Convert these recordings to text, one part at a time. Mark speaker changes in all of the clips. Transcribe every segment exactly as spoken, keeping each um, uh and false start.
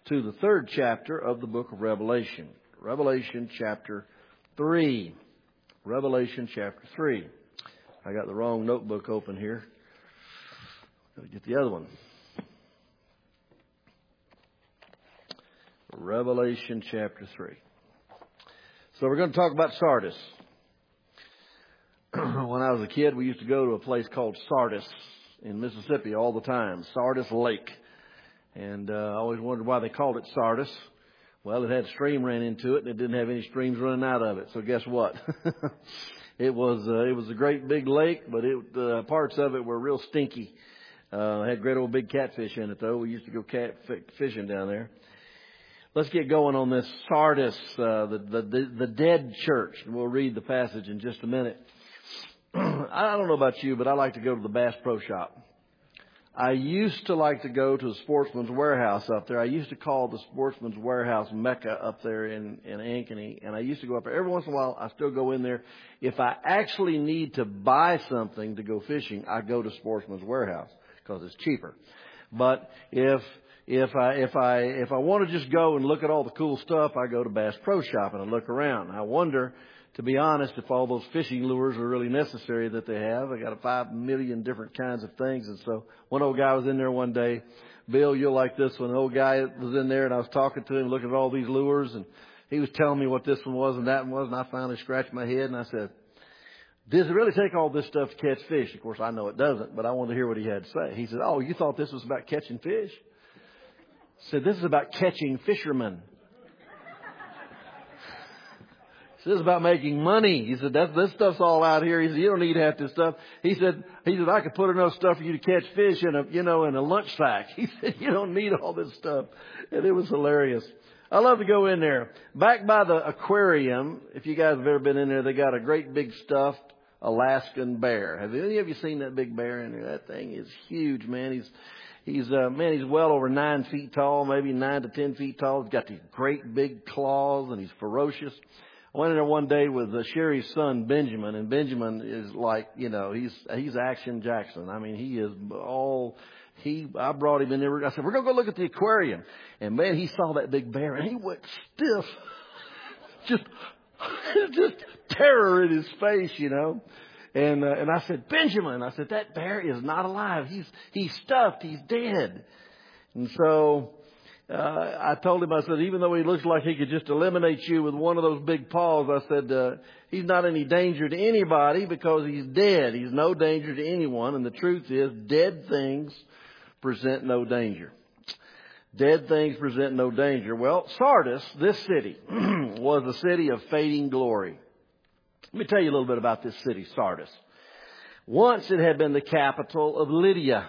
Speaker 1: to the third chapter of the book of Revelation. Revelation chapter three. Revelation chapter three. I got the wrong notebook open here. Got to get the other one. Revelation chapter three. So we're going to talk about Sardis. When I was a kid, we used to go to a place called Sardis in Mississippi all the time. Sardis Lake. And uh, I always wondered why they called it Sardis. Well, it had a stream ran into it, and it didn't have any streams running out of it. So guess what? it was uh, it was a great big lake, but it, uh, parts of it were real stinky. Uh, it had great old big catfish in it, though. We used to go cat fishing down there. Let's get going on this Sardis, uh, the, the the the dead church. We'll read the passage in just a minute. I don't know about you, but I like to go to the Bass Pro Shop. I used to like to go to the Sportsman's Warehouse up there. I used to call the Sportsman's Warehouse Mecca up there in, in Ankeny. And I used to go up there. Every once in a while, I still go in there. If I actually need to buy something to go fishing, I go to Sportsman's Warehouse because it's cheaper. But if if I if I if I want to just go and look at all the cool stuff, I go to Bass Pro Shop and I look around. I wonder, to be honest, if all those fishing lures are really necessary that they have. They got five million different kinds of things. And so one old guy was in there one day. Bill, you'll like this one. An old guy was in there, and I was talking to him, looking at all these lures, and he was telling me what this one was and that one was. And I finally scratched my head, and I said, does it really take all this stuff to catch fish? Of course, I know it doesn't, but I wanted to hear what he had to say. He said, oh, you thought this was about catching fish? I said, this is about catching fishermen. This is about making money. He said, that, this stuff's all out here. He said, you don't need half this stuff. He said, he said, I could put enough stuff for you to catch fish in a, you know, in a lunch sack. He said, you don't need all this stuff. And it was hilarious. I love to go in there. Back by the aquarium, if you guys have ever been in there, they got a great big stuffed Alaskan bear. Have any of you seen that big bear in there? That thing is huge, man. He's, he's, uh, man, he's well over nine feet tall, maybe nine to ten feet tall. He's got these great big claws and he's ferocious. I went in there one day with uh, Sherry's son, Benjamin, and Benjamin is like, you know, he's he's Action Jackson. I mean, he is all, he, I brought him in there. I said, we're going to go look at the aquarium. And, man, he saw that big bear, and he went stiff. just, just terror in his face, you know. And uh, and I said, Benjamin, I said, that bear is not alive. He's, he's stuffed. He's dead. And so Uh, I told him, I said, even though he looks like he could just eliminate you with one of those big paws, I said, uh, he's not any danger to anybody because he's dead. He's no danger to anyone. And the truth is, dead things present no danger. Dead things present no danger. Well, Sardis, this city, was a city of fading glory. Let me tell you a little bit about this city, Sardis. Once it had been the capital of Lydia.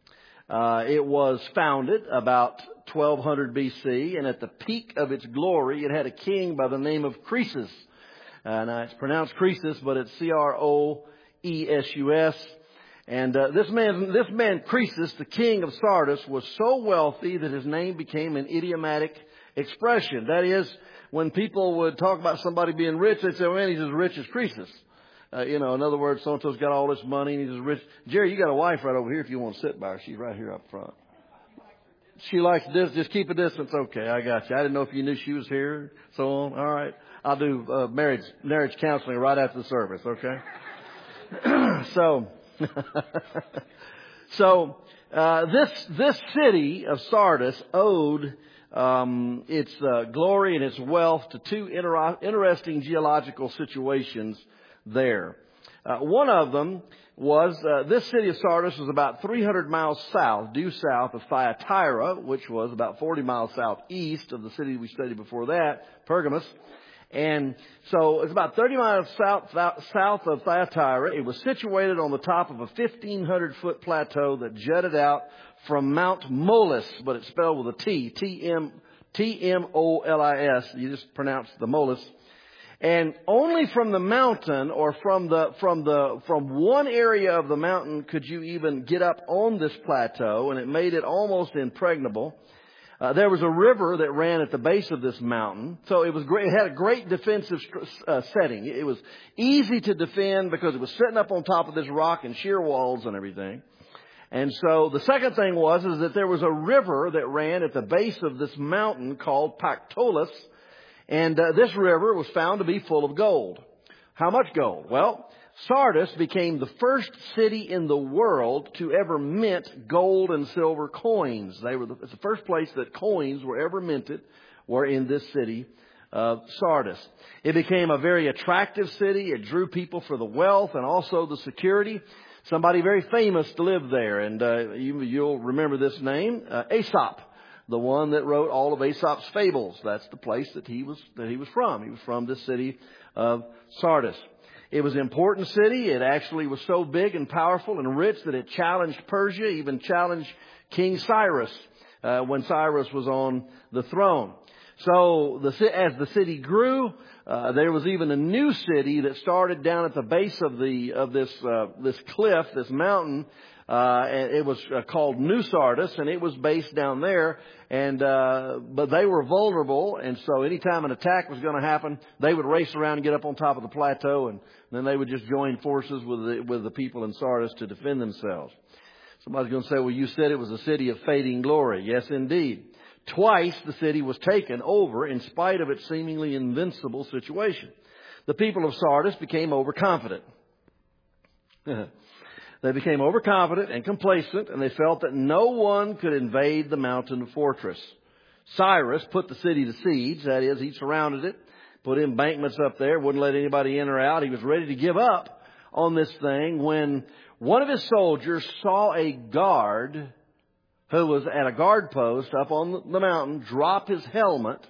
Speaker 1: Uh, it was founded about twelve hundred B C, and at the peak of its glory, it had a king by the name of Croesus. Uh, now, it's pronounced Croesus, but it's C R O E S U S. And uh, this man, this man Croesus, the king of Sardis, was so wealthy that his name became an idiomatic expression. That is, when people would talk about somebody being rich, they'd say, well, man, he's as rich as Croesus. Uh, you know, in other words, so-and-so's got all this money and he's as rich. Jerry, you got a wife right over here if you want to sit by her. She's right here up front. She likes this. Just keep a distance. Okay, I got you. I didn't know if you knew she was here. So on. All right. I'll do uh, marriage marriage counseling right after the service. Okay. so, so uh, this this city of Sardis owed um, its uh, glory and its wealth to two inter- interesting geological situations there. Uh, one of them was, uh, this city of Sardis was about three hundred miles south, due south of Thyatira, which was about forty miles southeast of the city we studied before that, Pergamos. And so it's about thirty miles south, south of Thyatira. It was situated on the top of a fifteen hundred foot plateau that jutted out from Mount Molus, but it's spelled with a T, T M, T M O L I S. You just pronounce the Molus. And only from the mountain or from the, from the, from one area of the mountain could you even get up on this plateau, and it made it almost impregnable. Uh, there was a river that ran at the base of this mountain. So it was great. It had a great defensive uh, setting. It was easy to defend because it was sitting up on top of this rock and sheer walls and everything. And so the second thing was is that there was a river that ran at the base of this mountain called Pactolus. And uh, this river was found to be full of gold. How much gold? Well, Sardis became the first city in the world to ever mint gold and silver coins. They were the, it's the first place that coins were ever minted were in this city of Sardis. It became a very attractive city. It drew people for the wealth and also the security. Somebody very famous lived there, and uh, you, you'll remember this name, uh, Aesop, the one that wrote all of Aesop's fables. That's the place that he was that he was from. He was from this city of Sardis. It was an important city. It actually was so big and powerful and rich that it challenged Persia, even challenged King Cyrus uh, when Cyrus was on the throne. So the, as the city grew, uh, there was even a new city that started down at the base of the of this uh, this cliff, this mountain. Uh, and it was uh, called New Sardis, and it was based down there. And uh, but they were vulnerable, and so anytime an attack was going to happen, they would race around and get up on top of the plateau, and then they would just join forces with the, with the people in Sardis to defend themselves. Somebody's going to say, "Well, you said it was a city of fading glory." Yes, indeed. Twice the city was taken over in spite of its seemingly invincible situation. The people of Sardis became overconfident. They became overconfident and complacent, and they felt that no one could invade the mountain fortress. Cyrus put the city to siege. That is, he surrounded it, put embankments up there, wouldn't let anybody in or out. He was ready to give up on this thing when one of his soldiers saw a guard who was at a guard post up on the mountain drop his helmet,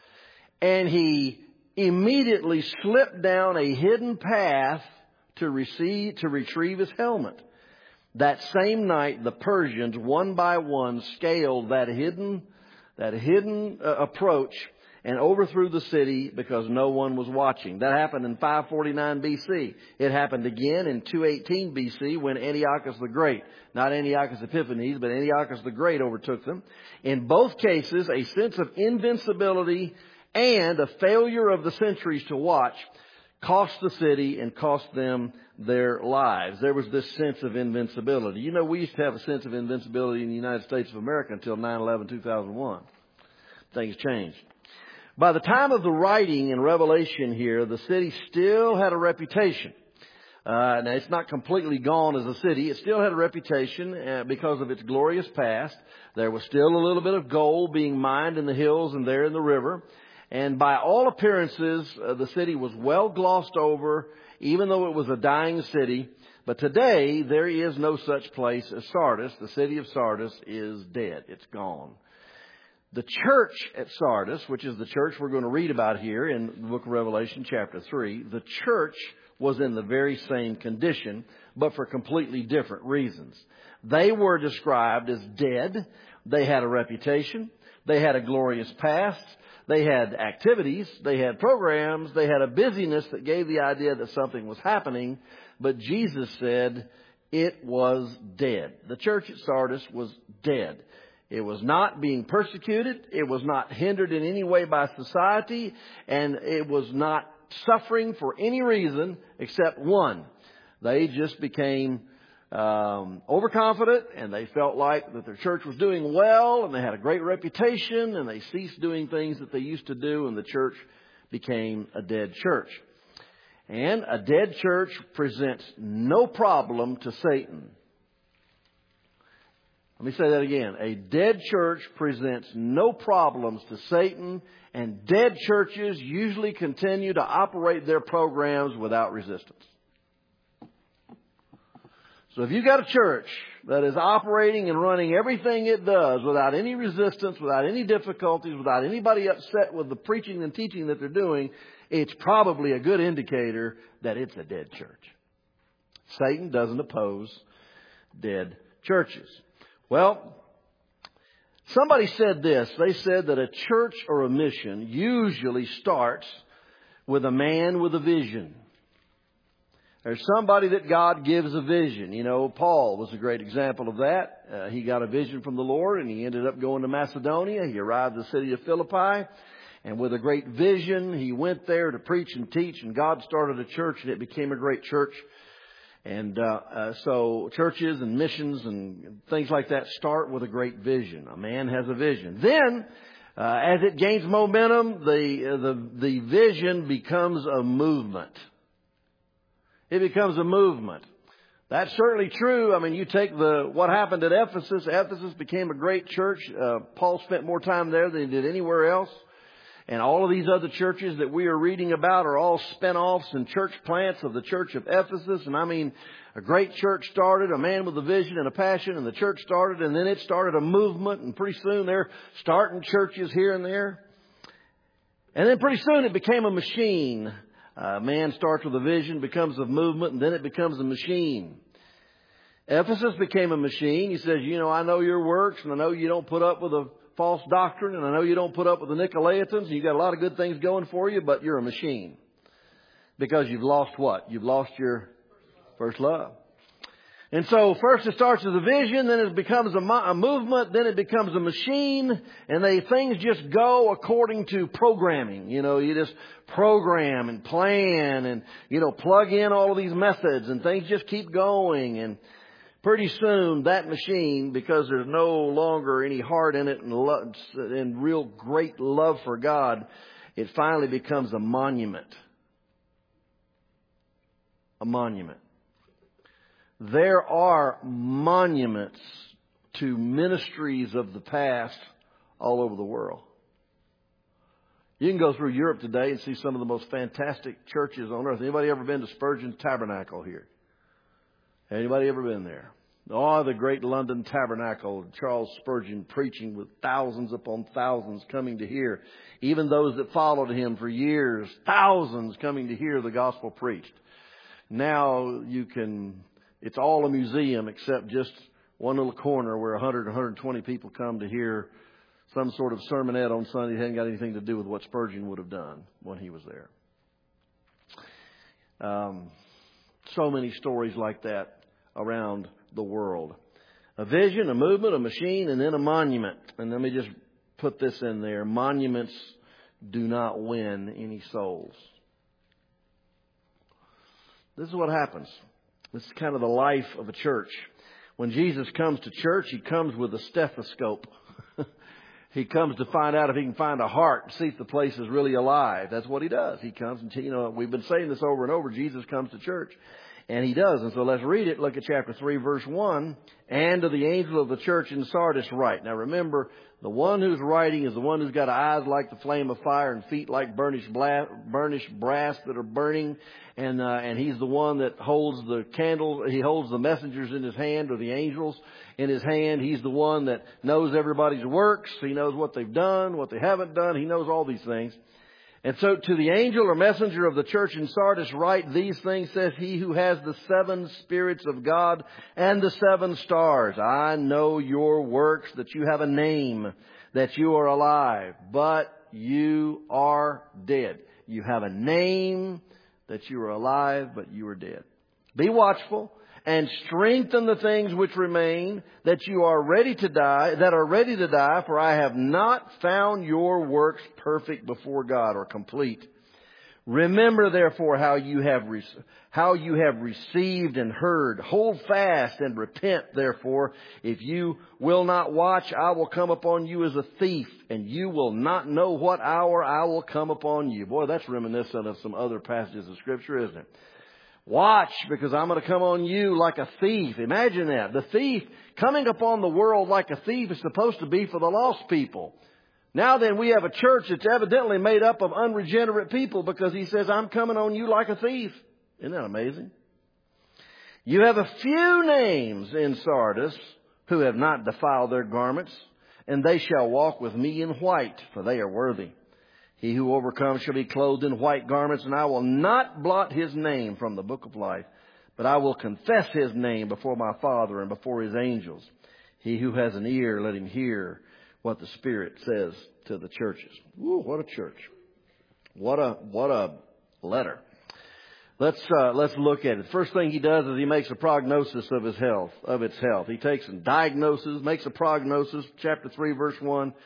Speaker 1: and he immediately slipped down a hidden path to receive, to retrieve his helmet. That same night, the Persians, one by one, scaled that hidden, that hidden uh, approach and overthrew the city because no one was watching. That happened in five forty-nine B C. It happened again in two eighteen B C when Antiochus the Great, not Antiochus Epiphanes, but Antiochus the Great overtook them. In both cases, a sense of invincibility and a failure of the centuries to watch cost the city and cost them their lives. There was this sense of invincibility. You know, we used to have a sense of invincibility in the United States of America until nine eleven two thousand one. Things changed. By the time of the writing in Revelation here, the city still had a reputation. Uh, now, it's not completely gone as a city. It still had a reputation uh, because of its glorious past. There was still a little bit of gold being mined in the hills and there in the river. And by all appearances, uh, the city was well glossed over, even though it was a dying city. But today, there is no such place as Sardis. The city of Sardis is dead. It's gone. The church at Sardis, which is the church we're going to read about here in the book of Revelation chapter three, the church was in the very same condition, but for completely different reasons. They were described as dead. They had a reputation. They had a glorious past. They had activities. They had programs. They had a busyness that gave the idea that something was happening. But Jesus said it was dead. The church at Sardis was dead. It was not being persecuted. It was not hindered in any way by society. And it was not suffering for any reason except one. They just became um, overconfident, and they felt like that their church was doing well, and they had a great reputation, and they ceased doing things that they used to do, and the church became a dead church. And a dead church presents no problem to Satan. Let me say that again. A dead church presents no problems to Satan, and dead churches usually continue to operate their programs without resistance. So if you've got a church that is operating and running everything it does without any resistance, without any difficulties, without anybody upset with the preaching and teaching that they're doing, it's probably a good indicator that it's a dead church. Satan doesn't oppose dead churches. Well, somebody said this. They said that a church or a mission usually starts with a man with a vision. There's somebody that God gives a vision. You know, Paul was a great example of that. Uh, he got a vision from the Lord, and he ended up going to Macedonia. He arrived at the city of Philippi, and with a great vision, he went there to preach and teach, and God started a church, and it became a great church. And uh, uh, so churches and missions and things like that start with a great vision. A man has a vision. Then, uh, as it gains momentum, the, uh, the, the vision becomes a movement. It becomes a movement. That's certainly true. I mean, you take the what happened at Ephesus. Ephesus became a great church. Uh, Paul spent more time there than he did anywhere else. And all of these other churches that we are reading about are all spin-offs and church plants of the church of Ephesus. And I mean, a great church started, a man with a vision and a passion, and the church started, and then it started a movement, and pretty soon they're starting churches here and there. And then pretty soon it became a machine. A man starts with a vision, becomes a movement, and then it becomes a machine. Ephesus became a machine. He says, you know, I know your works, and I know you don't put up with a false doctrine, and I know you don't put up with the Nicolaitans, and you've got a lot of good things going for you, but you're a machine. Because you've lost what? You've lost your first love. And so first it starts as a vision, then it becomes a, mo- a movement, then it becomes a machine, and they things just go according to programming. You know, you just program and plan and, you know, plug in all of these methods, and things just keep going. And pretty soon that machine, because there's no longer any heart in it and, lo- and real great love for God, it finally becomes a monument. A monument. There are monuments to ministries of the past all over the world. You can go through Europe today and see some of the most fantastic churches on earth. Anybody ever been to Spurgeon's Tabernacle here? Anybody ever been there? Oh, the great London Tabernacle, Charles Spurgeon preaching with thousands upon thousands coming to hear. Even those that followed him for years, thousands coming to hear the gospel preached. Now you can, it's all a museum except just one little corner where one hundred, one hundred twenty people come to hear some sort of sermonette on Sunday. It hasn't got anything to do with what Spurgeon would have done when he was there. Um, so many stories like that around the world. A vision, a movement, a machine, and then a monument. And let me just put this in there. Monuments do not win any souls. This is what happens. This is kind of the life of a church. When Jesus comes to church, He comes with a stethoscope. He comes to find out if He can find a heart, see if the place is really alive. That's what He does. He comes and, you know, we've been saying this over and over. Jesus comes to church. And He does. And so let's read it. Look at chapter three, verse one. And to the angel of the church in Sardis write. Now remember, the one who's writing is the one who's got eyes like the flame of fire and feet like burnished, bla- burnished brass that are burning. And, uh, and he's the one that holds the candle. He holds the messengers in his hand, or the angels in his hand. He's the one that knows everybody's works. He knows what they've done, what they haven't done. He knows all these things. And so to the angel or messenger of the church in Sardis write, these things says He who has the seven spirits of God and the seven stars. I know your works, that you have a name, that you are alive, but you are dead. You have a name, that you are alive, but you are dead. Be watchful and strengthen the things which remain, that you are ready to die, that are ready to die, for I have not found your works perfect before God, or complete. Remember therefore how you have re- how you have received and heard. Hold fast and repent therefore. If you will not watch, I will come upon you as a thief, and you will not know what hour I will come upon you. Boy, that's reminiscent of some other passages of Scripture, isn't it? Watch, because I'm going to come on you like a thief. Imagine that. The thief coming upon the world like a thief is supposed to be for the lost people. Now then, we have a church that's evidently made up of unregenerate people, because He says, I'm coming on you like a thief. Isn't that amazing? You have a few names in Sardis who have not defiled their garments, and they shall walk with me in white, for they are worthy. He who overcomes shall be clothed in white garments, and I will not blot his name from the book of life, but I will confess his name before my Father and before His angels. He who has an ear, let him hear what the Spirit says to the churches. Ooh, what a church. What a, what a letter. Let's, uh, let's look at it. The first thing He does is He makes a prognosis of his health, of its health. He takes and diagnoses, makes a prognosis, chapter three, verse one.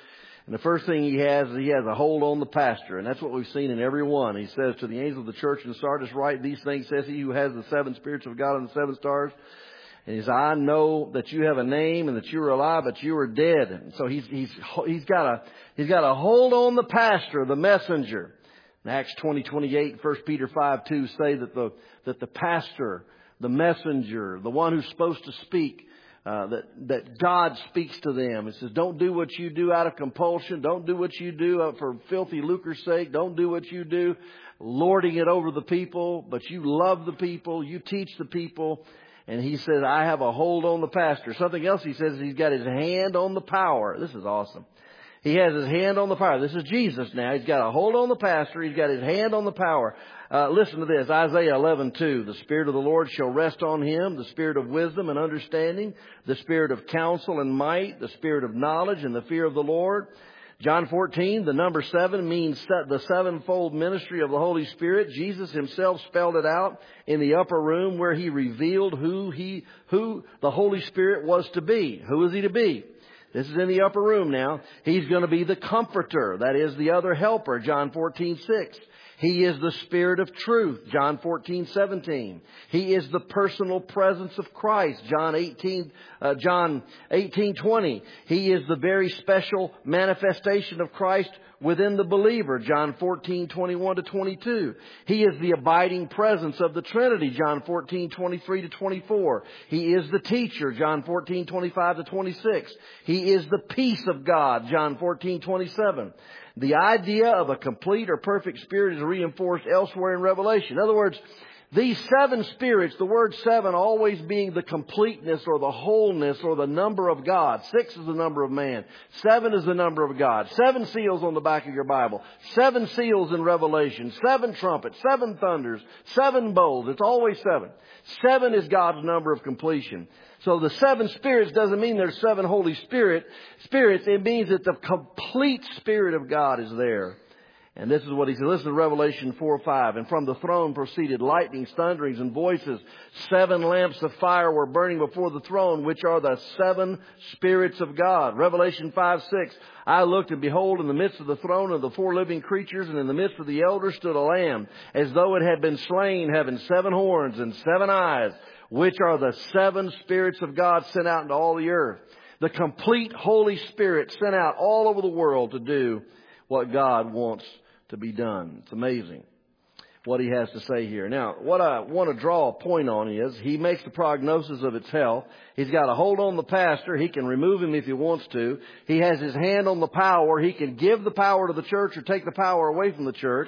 Speaker 1: And the first thing he has is he has a hold on the pastor. And that's what we've seen in every one. He says to the angel of the church in Sardis, write these things, says he who has the seven spirits of God and the seven stars. And he says, I know that you have a name and that you are alive, but you are dead. And so he's, he's, he's got a, he's got a hold on the pastor, the messenger. In Acts twenty, twenty-eight, First Peter five, two say that the, that the pastor, the messenger, the one who's supposed to speak, Uh, that, that God speaks to them. It says, don't do what you do out of compulsion. Don't do what you do for filthy lucre's sake. Don't do what you do lording it over the people, but you love the people. You teach the people. And he says, I have a hold on the pastor. Something else he says, he's got his hand on the power. This is awesome. He has his hand on the power. This is Jesus now. He's got a hold on the pastor. He's got his hand on the power. Uh, listen to this. Isaiah eleven two. The Spirit of the Lord shall rest on him. The Spirit of wisdom and understanding. The Spirit of counsel and might. The Spirit of knowledge and the fear of the Lord. John fourteen, the number seven means the sevenfold ministry of the Holy Spirit. Jesus himself spelled it out in the upper room where he revealed who he, who the Holy Spirit was to be. Who is he to be? This is in the upper room now. He's going to be the comforter. That is the other helper. John fourteen six. He is the Spirit of truth. John fourteen seventeen. He is the personal presence of Christ. John eighteen, uh, John eighteen twenty. He is the very special manifestation of Christ within the believer. John fourteen twenty-one to twenty-two. He is the abiding presence of the Trinity. John fourteen twenty-three to twenty-four. He is the teacher. John fourteen twenty-five to twenty-six. He is the peace of God. John fourteen twenty-seven. The idea of a complete or perfect spirit is reinforced elsewhere in Revelation. In other words, these seven spirits, the word seven always being the completeness or the wholeness or the number of God. Six is the number of man. Seven is the number of God. Seven seals on the back of your Bible. Seven seals in Revelation. Seven trumpets. Seven thunders. Seven bowls. It's always seven. Seven is God's number of completion. So the seven spirits doesn't mean there's seven Holy Spirit spirits. It means that the complete Spirit of God is there. And this is what he said. Listen to Revelation four five. And from the throne proceeded lightnings, thunderings, and voices. Seven lamps of fire were burning before the throne, which are the seven spirits of God. Revelation five six. I looked, and behold, in the midst of the throne of the four living creatures, and in the midst of the elders stood a lamb, as though it had been slain, having seven horns and seven eyes, which are the seven spirits of God sent out into all the earth. The complete Holy Spirit sent out all over the world to do what God wants to be done. It's amazing what he has to say here. Now, what I want to draw a point on is he makes the prognosis of its health. He's got a hold on the pastor. He can remove him if he wants to. He has his hand on the power. He can give the power to the church or take the power away from the church.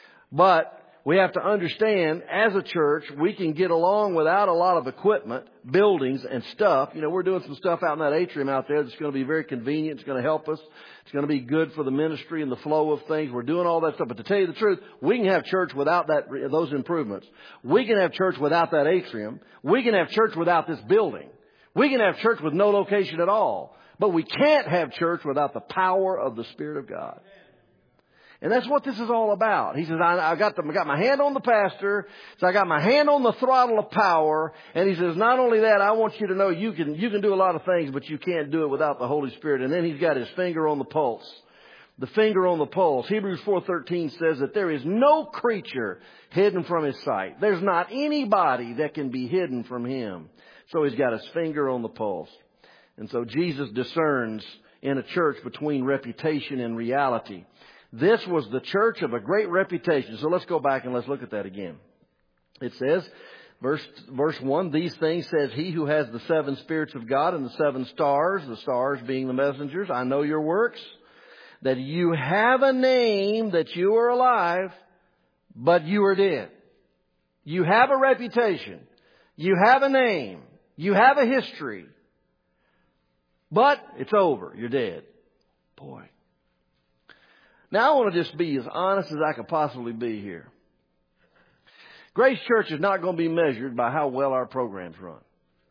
Speaker 1: But we have to understand, as a church, we can get along without a lot of equipment, buildings, and stuff. You know, we're doing some stuff out in that atrium out there that's going to be very convenient. It's going to help us. It's going to be good for the ministry and the flow of things. We're doing all that stuff. But to tell you the truth, we can have church without that, those improvements. We can have church without that atrium. We can have church without this building. We can have church with no location at all. But we can't have church without the power of the Spirit of God. And that's what this is all about. He says, I, I got the, I got my hand on the pastor. So I got my hand on the throttle of power. And he says, not only that, I want you to know you can, you can do a lot of things, but you can't do it without the Holy Spirit. And then he's got his finger on the pulse. The finger on the pulse. Hebrews four thirteen says that there is no creature hidden from his sight. There's not anybody that can be hidden from him. So he's got his finger on the pulse. And so Jesus discerns in a church between reputation and reality. This was the church of a great reputation. So let's go back and let's look at that again. It says, verse, verse one, these things says he who has the seven spirits of God and the seven stars, the stars being the messengers. I know your works, that you have a name, that you are alive, but you are dead. You have a reputation. You have a name. You have a history. But it's over. You're dead. Boy. Now, I want to just be as honest as I could possibly be here. Grace Church is not going to be measured by how well our programs run.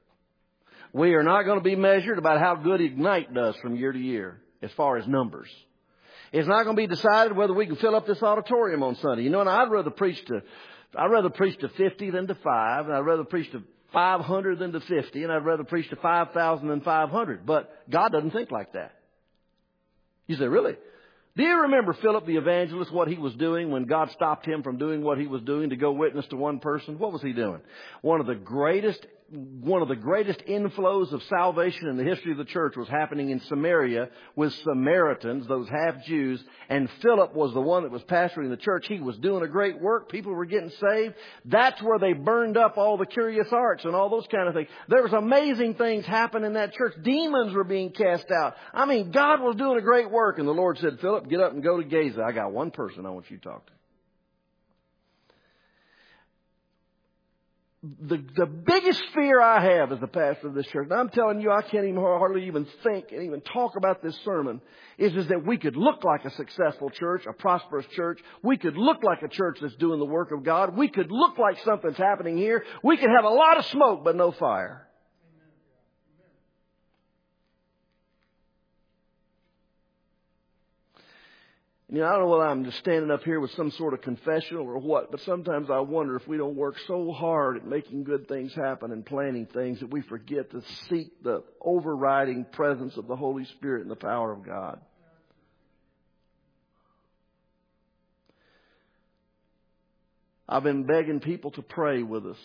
Speaker 1: We are not going to be measured about how good Ignite does from year to year as far as numbers. It's not going to be decided whether we can fill up this auditorium on Sunday. You know, and I'd rather preach to, I'd rather preach to fifty than to five, and I'd rather preach to five hundred than to fifty, and I'd rather preach to five thousand than five hundred. But God doesn't think like that. You say, really? Do you remember Philip the evangelist, what he was doing when God stopped him from doing what he was doing to go witness to one person? What was he doing? One of the greatest, one of the greatest inflows of salvation in the history of the church was happening in Samaria with Samaritans, those half Jews, and Philip was the one that was pastoring the church. He was doing a great work. People were getting saved. That's where they burned up all the curious arts and all those kind of things. There was amazing things happening in that church. Demons were being cast out. I mean, God was doing a great work, and the Lord said, Philip, get up and go to Gaza. I got one person I want you to talk to. The, the biggest fear I have as the pastor of this church, and I'm telling you, I can't even hardly even think and even talk about this sermon, is, is that we could look like a successful church, a prosperous church. We could look like a church that's doing the work of God. We could look like something's happening here. We could have a lot of smoke, but no fire. You know, I don't know whether I'm just standing up here with some sort of confessional or what, but sometimes I wonder if we don't work so hard at making good things happen and planning things that we forget to seek the overriding presence of the Holy Spirit and the power of God. I've been begging people to pray with us.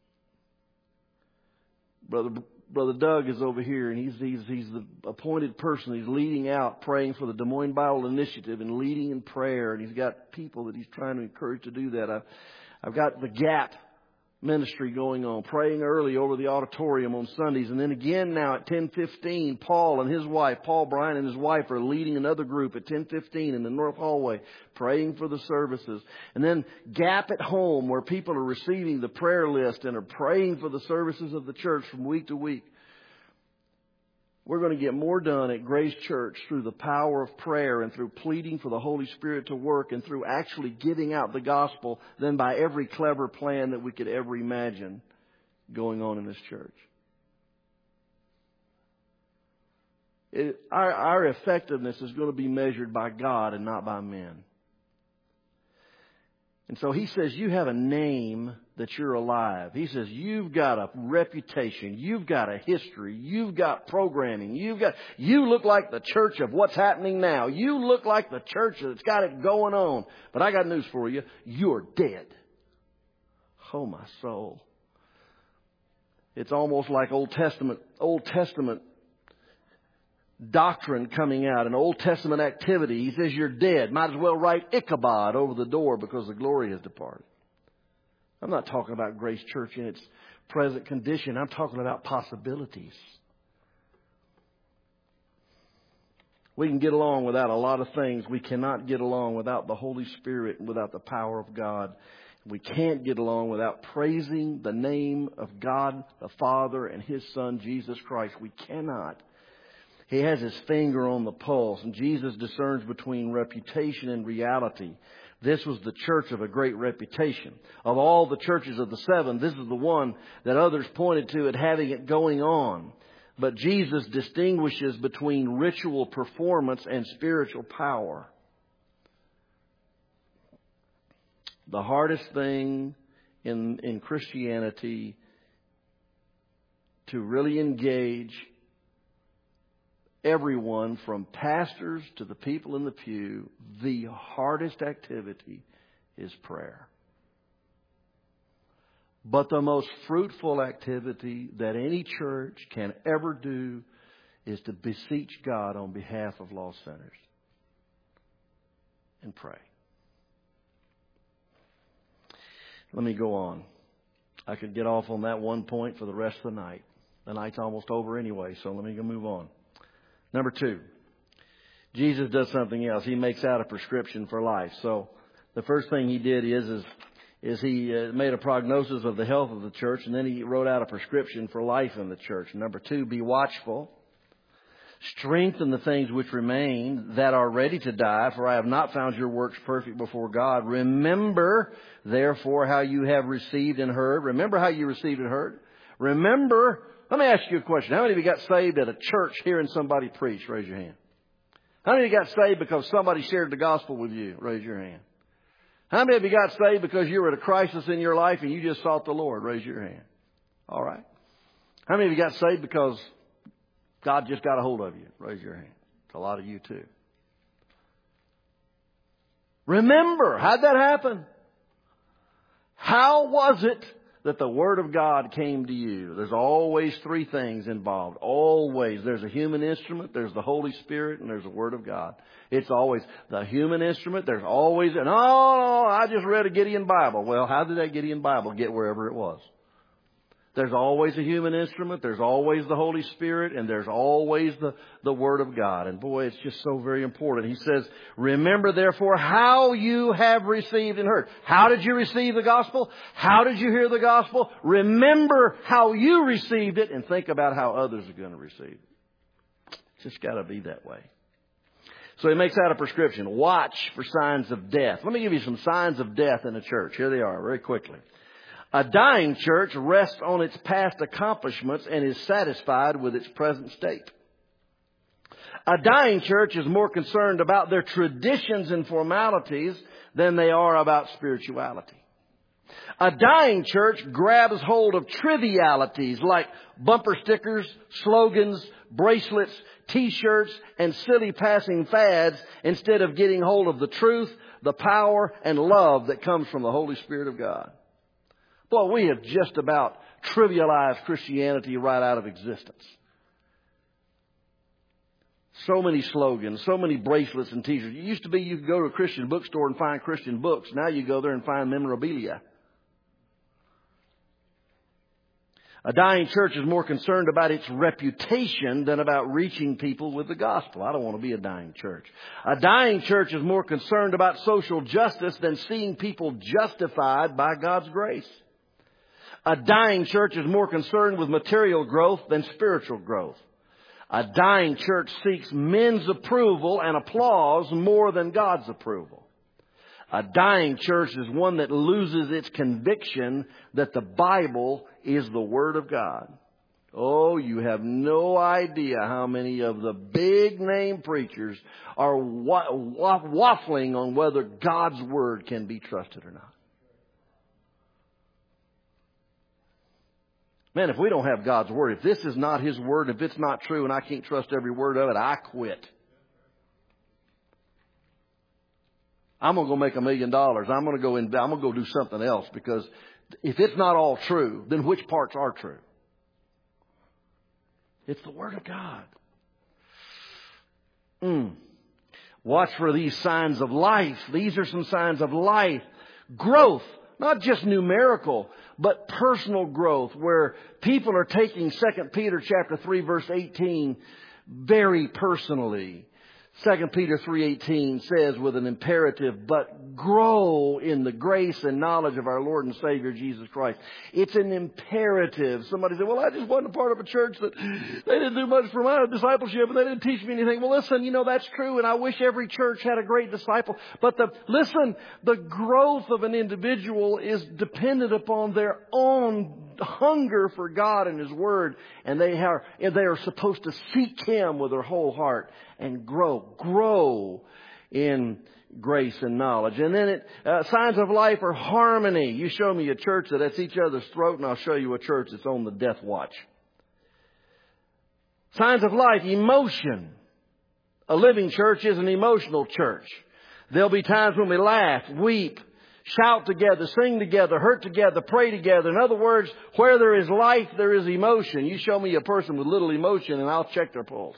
Speaker 1: Brother Brother Doug is over here, and he's he's he's the appointed person. He's leading out, praying for the Des Moines Bible Initiative and leading in prayer. And he's got people that he's trying to encourage to do that. I've, I've got the Gap ministry going on, praying early over the auditorium on Sundays. And then again now at ten fifteen, Paul and his wife, Paul Bryan and his wife are leading another group at ten fifteen in the North Hallway, praying for the services. And then Gap at Home, where people are receiving the prayer list and are praying for the services of the church from week to week. We're going to get more done at Grace Church through the power of prayer and through pleading for the Holy Spirit to work and through actually giving out the gospel than by every clever plan that we could ever imagine going on in this church. It, our, our effectiveness is going to be measured by God and not by men. And so he says, you have a name that you're alive. He says, you've got a reputation. You've got a history. You've got programming. You've got, you look like the church of what's happening now. You look like the church that's got it going on. But I got news for you. You're dead. Oh, my soul. It's almost like Old Testament, Old Testament doctrine coming out, an Old Testament activity. He says you're dead. Might as well write Ichabod over the door because the glory has departed. I'm not talking about Grace Church in its present condition. I'm talking about possibilities. We can get along without a lot of things. We cannot get along without the Holy Spirit and without the power of God. We can't get along without praising the name of God the Father and His Son Jesus Christ. We cannot. He has His finger on the pulse, and Jesus discerns between reputation and reality. This was the church of a great reputation. Of all the churches of the seven, this is the one that others pointed to at having it going on. But Jesus distinguishes between ritual performance and spiritual power. The hardest thing in, in Christianity to really engage everyone from pastors to the people in the pew, the hardest activity is prayer. But the most fruitful activity that any church can ever do is to beseech God on behalf of lost sinners and pray. Let me go on. I could get off on that one point for the rest of the night. The night's almost over anyway, so let me go move on. Number two, Jesus does something else. He makes out a prescription for life. So the first thing He did is, is, is He uh, made a prognosis of the health of the church, and then He wrote out a prescription for life in the church. Number two, be watchful. Strengthen the things which remain that are ready to die, for I have not found your works perfect before God. Remember, therefore, how you have received and heard. Remember how you received and heard. Remember, let me ask you a question. How many of you got saved at a church hearing somebody preach? Raise your hand. How many of you got saved because somebody shared the gospel with you? Raise your hand. How many of you got saved because you were at a crisis in your life and you just sought the Lord? Raise your hand. All right. How many of you got saved because God just got a hold of you? Raise your hand. It's a lot of you too. Remember. How'd that happen? How was it that the Word of God came to you? There's always three things involved. Always. There's a human instrument, there's the Holy Spirit, and there's the Word of God. It's always the human instrument. There's always, and oh, I just read a Gideon Bible. Well, how did that Gideon Bible get wherever it was? There's always a human instrument. There's always the Holy Spirit. And there's always the, the Word of God. And boy, it's just so very important. He says, remember therefore how you have received and heard. How did you receive the gospel? How did you hear the gospel? Remember how you received it and think about how others are going to receive it. It's just got to be that way. So he makes out a prescription. Watch for signs of death. Let me give you some signs of death in the church. Here they are very quickly. A dying church rests on its past accomplishments and is satisfied with its present state. A dying church is more concerned about their traditions and formalities than they are about spirituality. A dying church grabs hold of trivialities like bumper stickers, slogans, bracelets, T-shirts, and silly passing fads instead of getting hold of the truth, the power, and love that comes from the Holy Spirit of God. Boy, we have just about trivialized Christianity right out of existence. So many slogans, so many bracelets and T-shirts. It used to be you could go to a Christian bookstore and find Christian books. Now you go there and find memorabilia. A dying church is more concerned about its reputation than about reaching people with the gospel. I don't want to be a dying church. A dying church is more concerned about social justice than seeing people justified by God's grace. A dying church is more concerned with material growth than spiritual growth. A dying church seeks men's approval and applause more than God's approval. A dying church is one that loses its conviction that the Bible is the Word of God. Oh, you have no idea how many of the big name preachers are wa- wa- waffling on whether God's Word can be trusted or not. Man, if we don't have God's Word, if this is not His Word, if it's not true and I can't trust every word of it, I quit. I'm going to go make a million dollars. I'm going to go in, I'm going to go do something else, because if it's not all true, then which parts are true? It's the Word of God. Mm. Watch for these signs of life. These are some signs of life. Growth. Not just numerical, but personal growth, where people are taking Second Peter chapter three, verse eighteen very personally. Second Peter three eighteen says with an imperative, but grow in the grace and knowledge of our Lord and Savior Jesus Christ. It's an imperative. Somebody said, well, I just wasn't a part of a church that they didn't do much for my discipleship and they didn't teach me anything. Well, listen, you know, that's true, and I wish every church had a great disciple. But the listen, the growth of an individual is dependent upon their own hunger for God and His Word, and they are they are supposed to seek Him with their whole heart and grow, grow in grace and knowledge. And then it, uh, signs of life are harmony. You show me a church that's at each other's throat, and I'll show you a church that's on the death watch. Signs of life, emotion. A living church is an emotional church. There'll be times when we laugh, weep, shout together, sing together, hurt together, pray together. In other words, where there is life, there is emotion. You show me a person with little emotion and I'll check their pulse.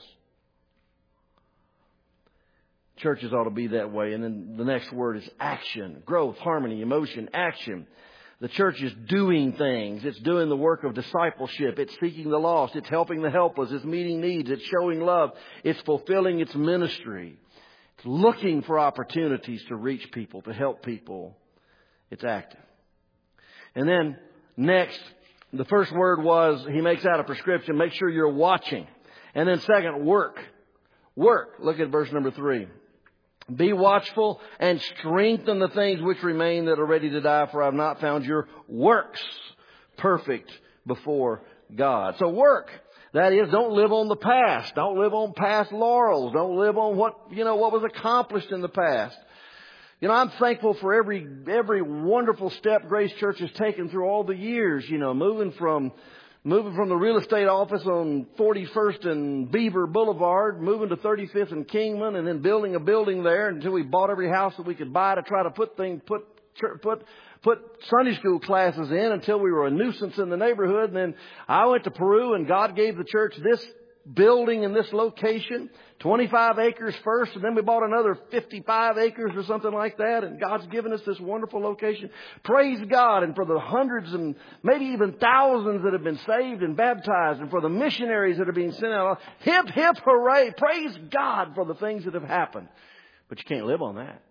Speaker 1: Churches ought to be that way. And then the next word is action, growth, harmony, emotion, action. The church is doing things. It's doing the work of discipleship. It's seeking the lost. It's helping the helpless. It's meeting needs. It's showing love. It's fulfilling its ministry. It's looking for opportunities to reach people, to help people. It's active. And then next, the first word was, he makes out a prescription. Make sure you're watching. And then second, work. Work. Look at verse number three. Be watchful and strengthen the things which remain that are ready to die, for I have not found your works perfect before God. So work. That is, don't live on the past. Don't live on past laurels. Don't live on what, you know, what was accomplished in the past. You know, I'm thankful for every every wonderful step Grace Church has taken through all the years, you know, moving from moving from the real estate office on forty-first and Beaver Boulevard, moving to thirty-fifth and Kingman, and then building a building there until we bought every house that we could buy to try to put things, put, put, put Sunday school classes in until we were a nuisance in the neighborhood. And then I went to Peru, and God gave the church this building in this location, twenty-five acres first, and then we bought another fifty-five acres or something like that, and God's given us this wonderful location. Praise God, and for the hundreds and maybe even thousands that have been saved and baptized, and for the missionaries that are being sent out. Hip, hip, hooray. Praise God for the things that have happened. But you can't live on that.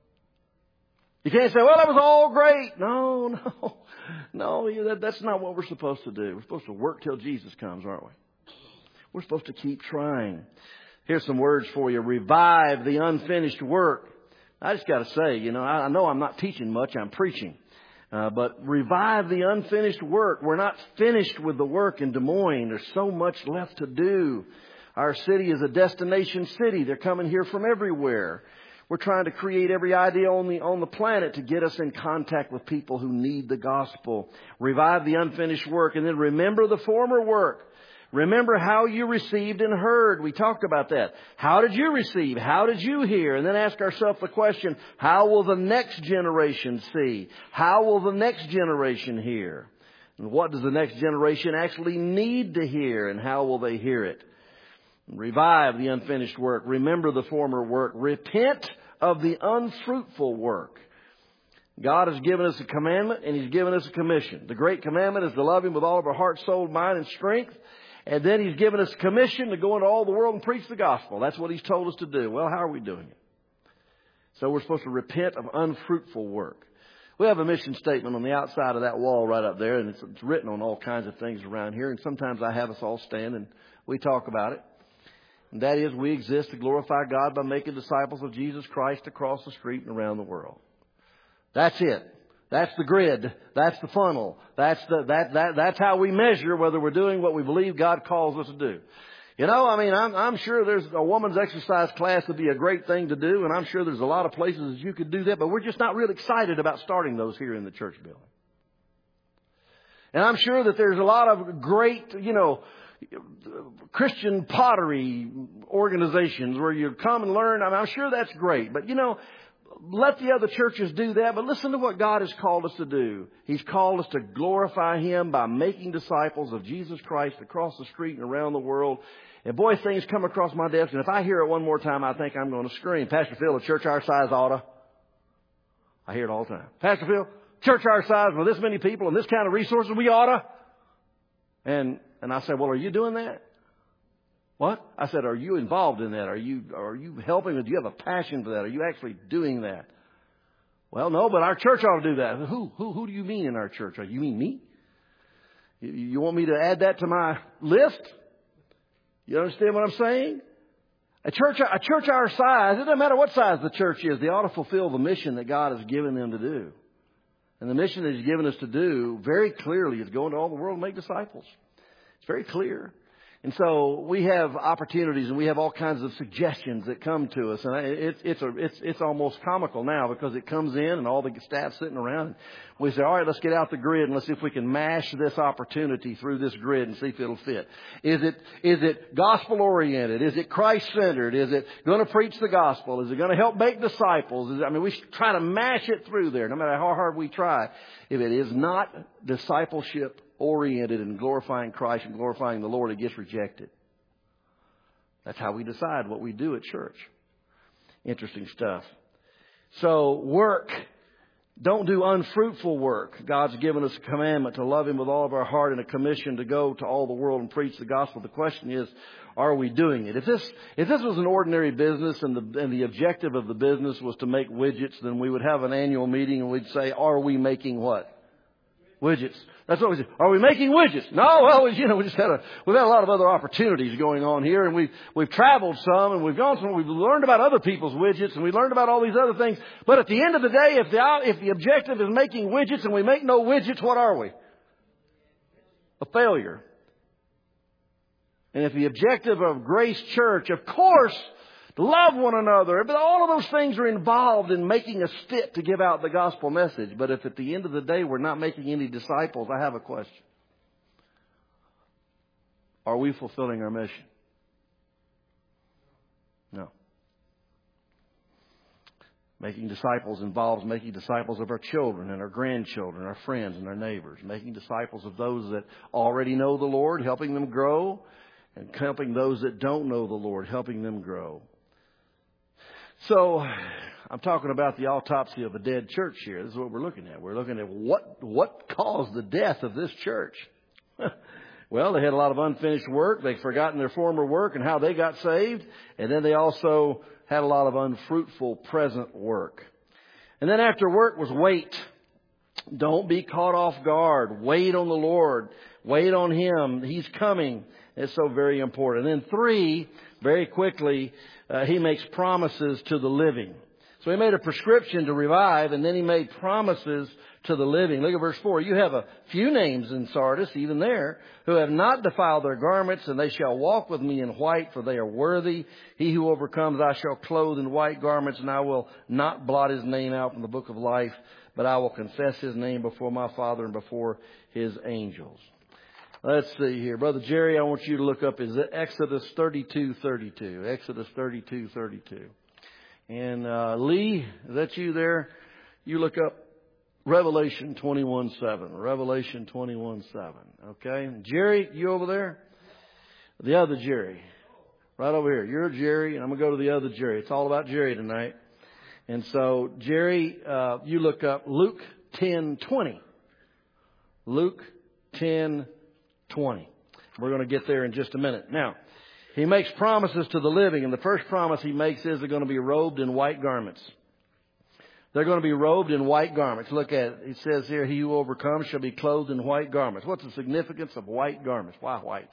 Speaker 1: You can't say, well, that was all great. No, no, no, that, that's not what we're supposed to do. We're supposed to work till Jesus comes, aren't we? We're supposed to keep trying. Here's some words for you. Revive the unfinished work. I just got to say, you know, I, I know I'm not teaching much. I'm preaching. Uh, but revive the unfinished work. We're not finished with the work in Des Moines. There's so much left to do. Our city is a destination city. They're coming here from everywhere. We're trying to create every idea on the, on the planet to get us in contact with people who need the gospel. Revive the unfinished work. And then remember the former work. Remember how you received and heard. We talked about that. How did you receive? How did you hear? And then ask ourselves the question, how will the next generation see? How will the next generation hear? And what does the next generation actually need to hear? And how will they hear it? Revive the unfinished work. Remember the former work. Repent of the unfruitful work. God has given us a commandment and He's given us a commission. The great commandment is to love Him with all of our heart, soul, mind, and strength. And then He's given us a commission to go into all the world and preach the gospel. That's what He's told us to do. Well, how are we doing it? So we're supposed to repent of unfruitful work. We have a mission statement on the outside of that wall right up there, and it's, it's written on all kinds of things around here. And sometimes I have us all stand and we talk about it. And that is, we exist to glorify God by making disciples of Jesus Christ across the street and around the world. That's it. That's the grid. That's the funnel. That's the, that, that, that's how we measure whether we're doing what we believe God calls us to do. You know, I mean, I'm, I'm sure there's a woman's exercise class would be a great thing to do. And I'm sure there's a lot of places that you could do that, but we're just not real excited about starting those here in the church building. And I'm sure that there's a lot of great, you know, Christian pottery organizations where you come and learn. I mean, I'm sure that's great, but you know, let the other churches do that, but listen to what God has called us to do. He's called us to glorify Him by making disciples of Jesus Christ across the street and around the world. And boy, things come across my desk, and if I hear it one more time, I think I'm going to scream. Pastor Phil, a church our size oughta. I hear it all the time. Pastor Phil, church our size with this many people and this kind of resources, we oughta. And and I say, well, are you doing that? What? I said, are you involved in that? Are you are you helping? Do you have a passion for that? Are you actually doing that? Well, no, but our church ought to do that. Who who who do you mean in our church? You mean me? You, you want me to add that to my list? You understand what I'm saying? A church a church our size, it doesn't matter what size the church is, they ought to fulfill the mission that God has given them to do. And the mission that He's given us to do very clearly is go into all the world and make disciples. It's very clear. And so we have opportunities and we have all kinds of suggestions that come to us. And it's, it's, a, it's, it's almost comical now because it comes in and all the staff sitting around. And we say, all right, let's get out the grid and let's see if we can mash this opportunity through this grid and see if it'll fit. Is it, is it gospel oriented? Is it Christ centered? Is it going to preach the gospel? Is it going to help make disciples? Is it, I mean, we try to mash it through there no matter how hard we try. If it is not discipleship oriented and glorifying Christ and glorifying the Lord, it gets rejected. That's how we decide what we do at church. Interesting stuff. So work. Don't do unfruitful work. God's given us a commandment to love Him with all of our heart and a commission to go to all the world and preach the gospel. The question is, are we doing it? If this if this was an ordinary business and the and the objective of the business was to make widgets, then we would have an annual meeting and we'd say, are we making what? Widgets. That's what we say. Are we making widgets? No, well, you know, we just had a, we've had a lot of other opportunities going on here, and we've, we've traveled some, and we've gone some, we've learned about other people's widgets, and we learned about all these other things. But at the end of the day, if the, if the objective is making widgets and we make no widgets, what are we? A failure. And if the objective of Grace Church, of course, to love one another, but all of those things are involved in making us fit to give out the gospel message. But if at the end of the day we're not making any disciples, I have a question. Are we fulfilling our mission? No. Making disciples involves making disciples of our children and our grandchildren, our friends and our neighbors. Making disciples of those that already know the Lord, helping them grow, and helping those that don't know the Lord, helping them grow. So, I'm talking about the autopsy of a dead church here. This is what we're looking at. We're looking at what, what caused the death of this church. Well, they had a lot of unfinished work. They'd forgotten their former work and how they got saved. And then they also had a lot of unfruitful present work. And then after work was wait. Don't be caught off guard. Wait on the Lord. Wait on Him. He's coming. It's so very important. And then three, very quickly, uh, He makes promises to the living. So He made a prescription to revive, and then He made promises to the living. Look at verse four. You have a few names in Sardis, even there, who have not defiled their garments, and they shall walk with me in white, for they are worthy. He who overcomes I shall clothe in white garments, and I will not blot his name out from the book of life, but I will confess his name before my Father and before His angels. Let's see here. Brother Jerry, I want you to look up is Exodus thirty-two thirty-two. Exodus thirty-two thirty-two. And uh, Lee, is that you there? You look up Revelation twenty-one seven. Revelation twenty-one seven. Okay? Jerry, you over there? The other Jerry. Right over here. You're Jerry, and I'm going to go to the other Jerry. It's all about Jerry tonight. And so, Jerry, uh, you look up Luke ten twenty. Luke ten twenty. We're going to get there in just a minute. Now, He makes promises to the living, and the first promise He makes is they're going to be robed in white garments. They're going to be robed in white garments. Look at it. It says here, he who overcomes shall be clothed in white garments. What's the significance of white garments? Why white?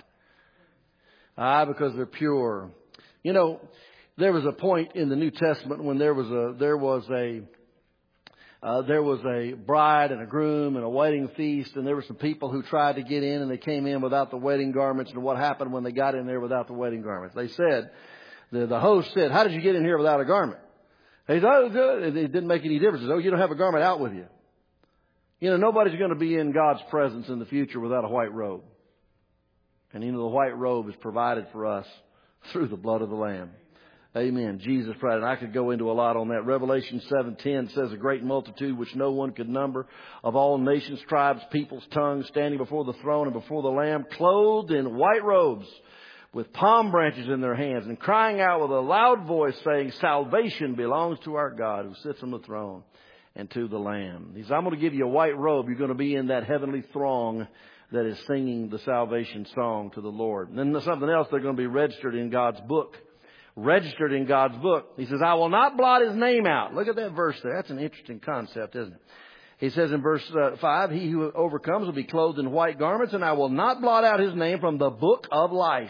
Speaker 1: Ah, because they're pure. You know, there was a point in the New Testament when there was a, there was a, uh, there was a bride and a groom and a wedding feast, and there were some people who tried to get in, and they came in without the wedding garments. And what happened when they got in there without the wedding garments? They said, the, the host said, how did you get in here without a garment? He said, oh, good. It didn't make any difference. Oh, you don't have a garment, out with you. You know, nobody's going to be in God's presence in the future without a white robe. And you know, the white robe is provided for us through the blood of the Lamb. Amen. Jesus Christ. And I could go into a lot on that. Revelation seven ten says, a great multitude which no one could number, of all nations, tribes, peoples, tongues, standing before the throne and before the Lamb, clothed in white robes, with palm branches in their hands, and crying out with a loud voice, saying, salvation belongs to our God who sits on the throne and to the Lamb. He says, I'm going to give you a white robe. You're going to be in that heavenly throng that is singing the salvation song to the Lord. And then there's something else. They're going to be registered in God's book. Registered in God's book. He says, I will not blot his name out. Look at that verse there. That's an interesting concept, isn't it? He says in verse uh, five, he who overcomes will be clothed in white garments, and I will not blot out his name from the book of life.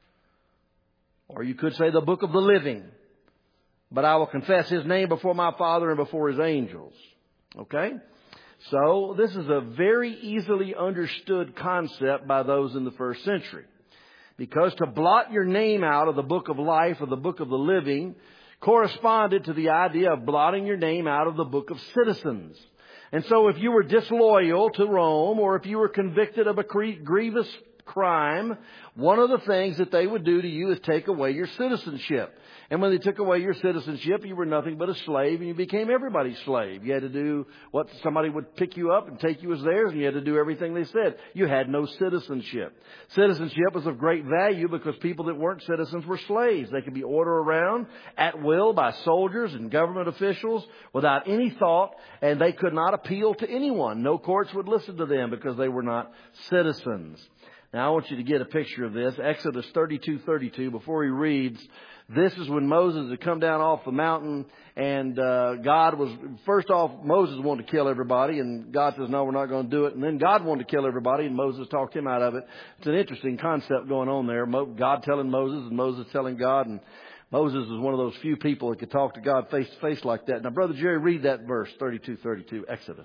Speaker 1: Or you could say the book of the living. But I will confess his name before my Father and before his angels. Okay? So this is a very easily understood concept by those in the first century. Because to blot your name out of the book of life or the book of the living corresponded to the idea of blotting your name out of the book of citizens. And so if you were disloyal to Rome, or if you were convicted of a grievous crime, one of the things that they would do to you is take away your citizenship. And when they took away your citizenship, you were nothing but a slave, and you became everybody's slave. You had to do what somebody would pick you up and take you as theirs, and you had to do everything they said. You had no citizenship. Citizenship was of great value because people that weren't citizens were slaves. They could be ordered around at will by soldiers and government officials without any thought, and they could not appeal to anyone. No courts would listen to them because they were not citizens. Now, I want you to get a picture of this. Exodus thirty-two thirty-two, before he reads, this is when Moses had come down off the mountain, and uh, God was, first off, Moses wanted to kill everybody, and God says, no, we're not going to do it. And then God wanted to kill everybody, and Moses talked him out of it. It's an interesting concept going on there. God telling Moses, and Moses telling God, and Moses was one of those few people that could talk to God face to face like that. Now, Brother Jerry, read that verse, thirty-two thirty-two, Exodus.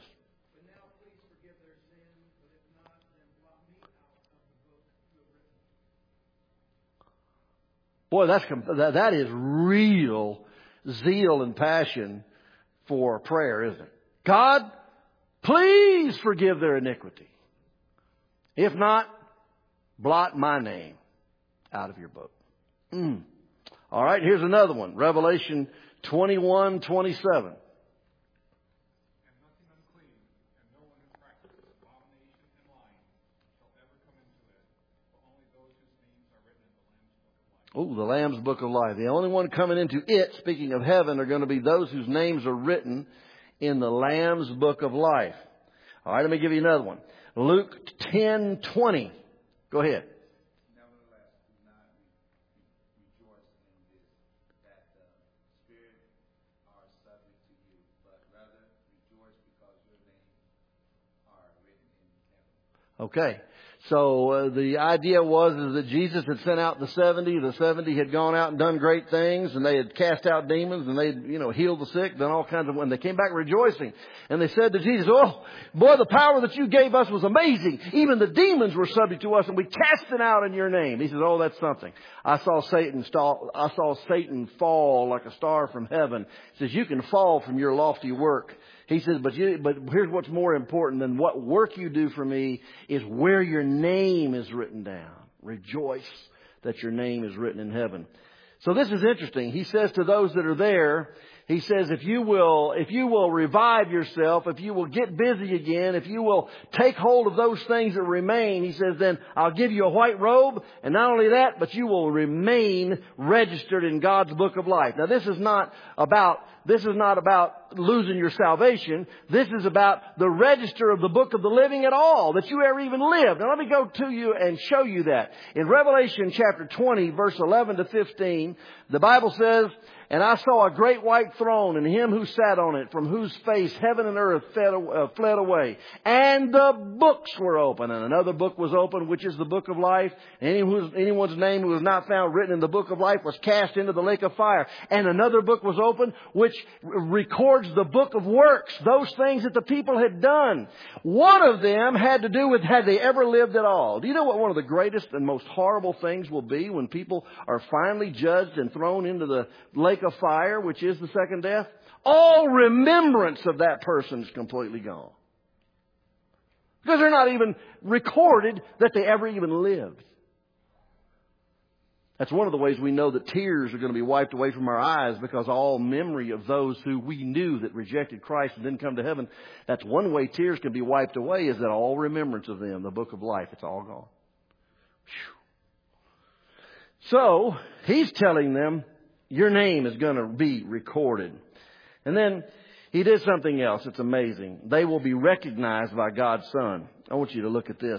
Speaker 1: Boy, that's, that is real zeal and passion for prayer, isn't it? God, please forgive their iniquity. If not, blot my name. out of your book. Mm. All right, here's another one. Revelation twenty-one twenty-seven. Oh, the Lamb's Book of Life. The only one coming into it, speaking of heaven, are going to be those whose names are written in the Lamb's Book of Life. All right, let me give you another one. Luke ten twenty. Go ahead.
Speaker 2: Nevertheless, do not rejoice in this, that the Spirit are subject to you, but rather rejoice because your names are written in heaven.
Speaker 1: Okay. So uh, the idea was is that Jesus had sent out the seventy. The seventy had gone out and done great things, and they had cast out demons, and they had, you know, healed the sick, done all kinds of. When they came back rejoicing, and they said to Jesus, "Oh, boy, the power that you gave us was amazing. Even the demons were subject to us, and we cast them out in your name." He says, "Oh, that's something. I saw Satan stall, I saw Satan fall like a star from heaven." He says, "You can fall from your lofty work." He says, but you, but here's what's more important than what work you do for me is where your name is written down. Rejoice that your name is written in heaven. So this is interesting. He says to those that are there, he says, if you will, if you will revive yourself, if you will get busy again, if you will take hold of those things that remain, he says, then I'll give you a white robe. And not only that, but you will remain registered in God's book of life. Now, this is not about This is not about losing your salvation. This is about the register of the book of the living at all, that you ever even lived. Now let me go to you and show you that. In Revelation chapter twenty, verse eleven to fifteen, the Bible says, "And I saw a great white throne, and him who sat on it, from whose face heaven and earth fled, uh, fled away. And the books were open. And another book was opened, which is the book of life. And any who's, anyone's name who was not found written in the book of life was cast into the lake of fire. And another book was opened, which records the book of works, those things that the people had done. One of them had to do with had they ever lived at all." Do you know what one of the greatest and most horrible things will be when people are finally judged and thrown into the lake of fire, which is the second death? All remembrance of that person is completely gone. Because they're not even recorded that they ever even lived. That's one of the ways we know that tears are going to be wiped away from our eyes, because all memory of those who we knew that rejected Christ and didn't come to heaven, that's one way tears can be wiped away, is that all remembrance of them, the book of life, it's all gone. Whew. So, he's telling them, your name is going to be recorded. And then he did something else. It's amazing. They will be recognized by God's Son. I want you to look at this.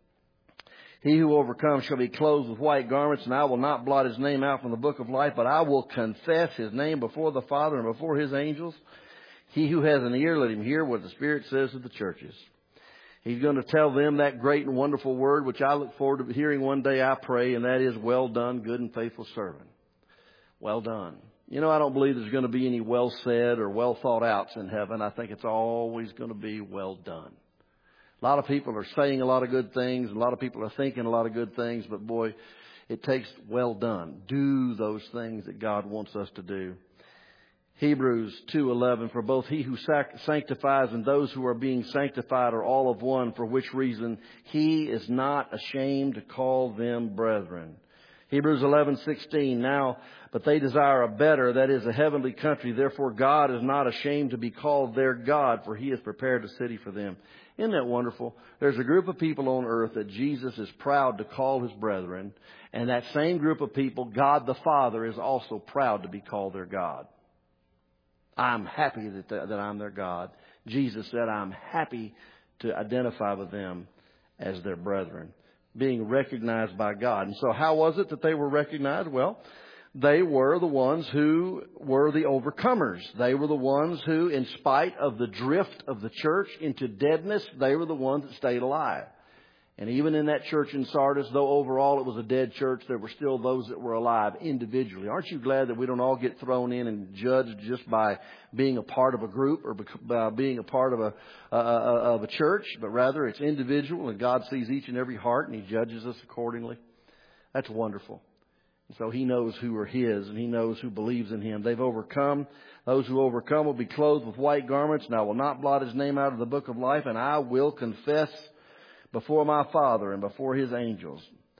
Speaker 1: "He who overcomes shall be clothed with white garments, and I will not blot his name out from the book of life, but I will confess his name before the Father and before his angels. He who has an ear, let him hear what the Spirit says to the churches." He's going to tell them that great and wonderful word, which I look forward to hearing one day, I pray, and that is, "Well done, good and faithful servant." Well done. You know, I don't believe there's going to be any well said or well thought outs in heaven. I think it's always going to be well done. A lot of people are saying a lot of good things. A lot of people are thinking a lot of good things. But boy, it takes well done. Do those things that God wants us to do. Hebrews two eleven, "For both he who sac- sanctifies and those who are being sanctified are all of one, for which reason he is not ashamed to call them brethren." Hebrews eleven sixteen, "Now, but they desire a better, that is, a heavenly country. Therefore God is not ashamed to be called their God, for he has prepared a city for them." Isn't that wonderful? There's a group of people on earth that Jesus is proud to call his brethren. And that same group of people, God the Father, is also proud to be called their God. I'm happy that, that I'm their God. Jesus said, I'm happy to identify with them as their brethren, being recognized by God. And so how was it that they were recognized? Well, they were the ones who were the overcomers. They were the ones who, in spite of the drift of the church into deadness, they were the ones that stayed alive. And even in that church in Sardis, though overall it was a dead church, there were still those that were alive individually. Aren't you glad that we don't all get thrown in and judged just by being a part of a group or by being a part of a uh, of a church, but rather it's individual, and God sees each and every heart and He judges us accordingly? That's wonderful. And so He knows who are His, and He knows who believes in Him. They've overcome. Those who overcome will be clothed with white garments, and I will not blot His name out of the book of life, and I will confess before my Father and before His angels.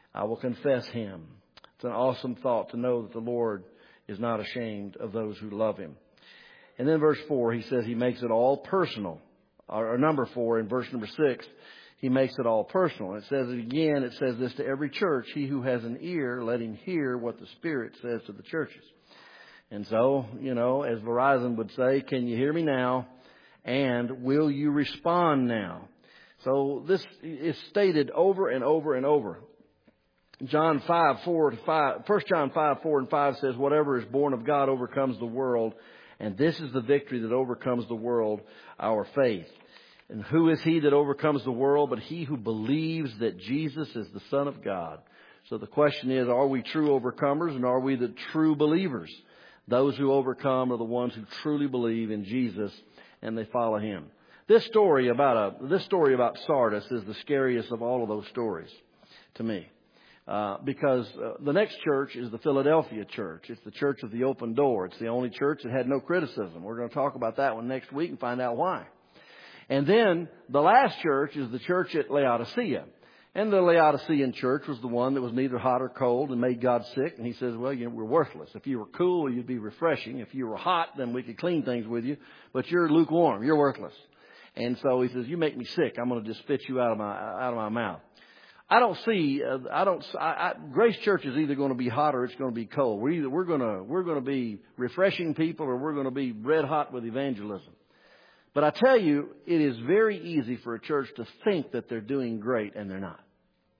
Speaker 1: I will confess Him. It's an awesome thought to know that the Lord is not ashamed of those who love Him. And then verse four, He says He makes it all personal. Or, or number four, in verse number six, He makes it all personal. It says it again, it says this to every church. He who has an ear, let him hear what the Spirit says to the churches. And so, you know, as Verizon would say, can you hear me now? And will you respond now? So this is stated over and over and over. John five, four to five, First John five, four and five says, whatever is born of God overcomes the world. And this is the victory that overcomes the world, our faith. And who is he that overcomes the world but he who believes that Jesus is the Son of God? So the question is, are we true overcomers and are we the true believers? Those who overcome are the ones who truly believe in Jesus and they follow Him. This story about a, this story about Sardis is the scariest of all of those stories to me. Uh, because uh, the next church is the Philadelphia church. It's the church of the open door. It's the only church that had no criticism. We're going to talk about that one next week and find out why. And then the last church is the church at Laodicea. And the Laodicean church was the one that was neither hot or cold and made God sick. And He says, well, you know, we're worthless. If you were cool, you'd be refreshing. If you were hot, then we could clean things with you. But you're lukewarm. You're worthless. And so He says, you make me sick. I'm going to just spit you out of my out of my mouth. I don't see. Uh, I don't. I, I, Grace Church is either going to be hot or it's going to be cold. We're either we're going to we're going to be refreshing people or we're going to be red hot with evangelism. But I tell you, it is very easy for a church to think that they're doing great and they're not.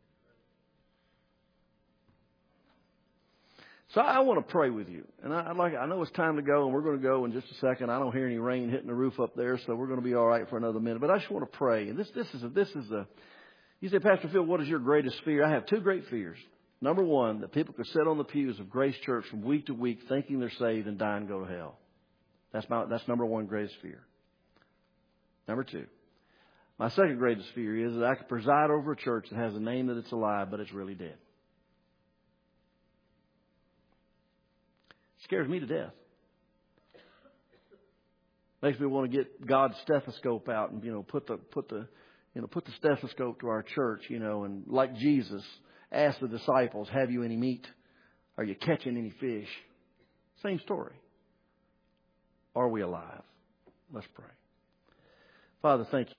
Speaker 1: So I want to pray with you, and I, I'd like. I know it's time to go, and we're going to go in just a second. I don't hear any rain hitting the roof up there, so we're going to be all right for another minute. But I just want to pray, and this this is a, this is a. You say, Pastor Phil, what is your greatest fear? I have two great fears. Number one, that people could sit on the pews of Grace Church from week to week thinking they're saved and die and go to hell. That's my, that's number one greatest fear. Number two, my second greatest fear is that I could preside over a church that has a name that it's alive, but it's really dead. It scares me to death. Makes me want to get God's stethoscope out and, you know, put the, put the, You know, put the stethoscope to our church, you know, and like Jesus asked the disciples, have you any meat? Are you catching any fish? Same story. Are we alive? Let's pray. Father, thank you.